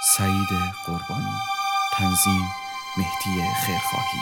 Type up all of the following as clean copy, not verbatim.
سعید قربانی. تنظیم مهدی خیرخواهی.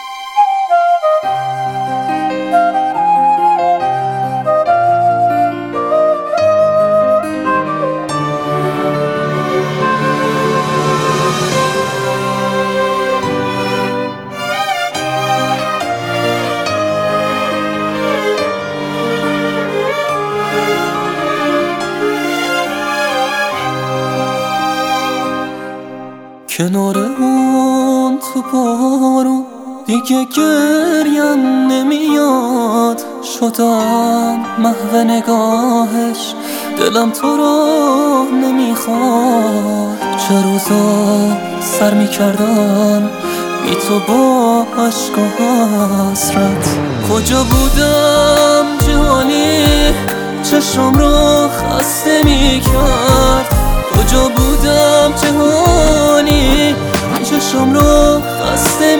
کنار اون تو بارون دیگه گریم نمیاد، شدم محو نگاهش، دلم تو رو نمیخواد. چه روزا سر میکردم بی تو با عشق و حسرت، کجا بودم جهانی چشم رو خسته میکرد، کجا بودم جهانی چشم رو خسته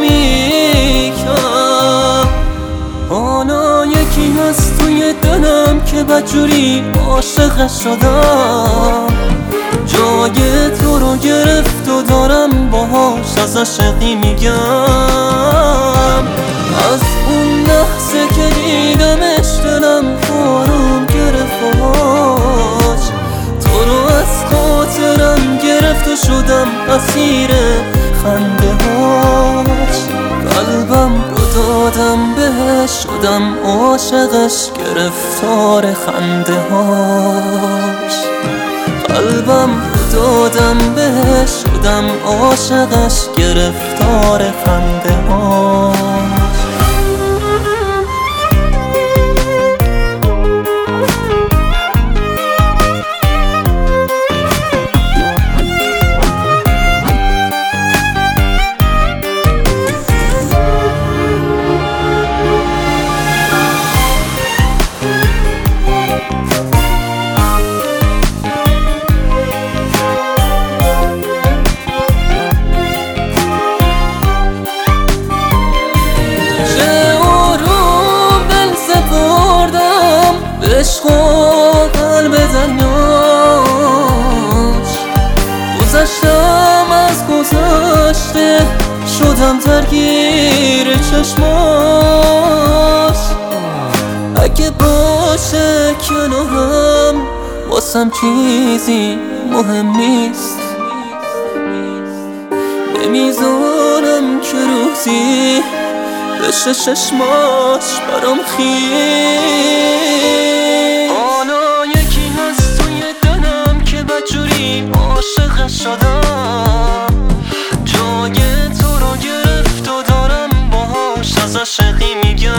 میکرد. حالا یکی هست توی دلم که بدجوری عاشقش شدم، جای تو رو گرفت و دارم باهاش از عشقی میگم. از اون لحظه که دیدمش دلم آروم گرفت و تو رو از خاطرم گرفت و شدم اسیر خنده هاش. قلبم رو دادم بهش، شدم عاشقش، گرفتار خنده هاش. قلبم رو دادم بهش، شدم عاشقش، گرفتار خنده هاش. عشق و قلب دریاش، گذشتم از گذشته، شدم درگیر چشماش. اگه باشه کنارم واسم چیزی مهم نیست، نمیذارم که روزی بشه چشماش برام خیز. حالا یکی هست توی دلم که بدجوری عاشقش شدم، جای تو رو گرفت و دارم باهاش از عشقی میگم.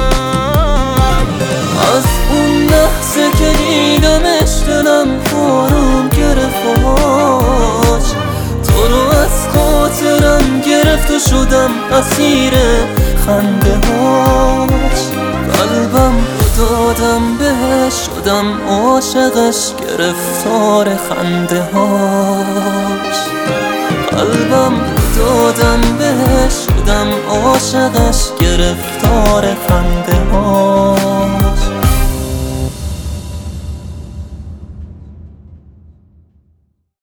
از اون لحظه که دیدمش دلم آروم گرفت و تو رو از خاطرم گرفت و شدم اسیر خنده هاش. قلبم رو دادم بهش، شدم عاشقش، گرفتار خنده هاش. قلبم رو دادم بهش، شدم عاشقش، گرفتار خنده هاش.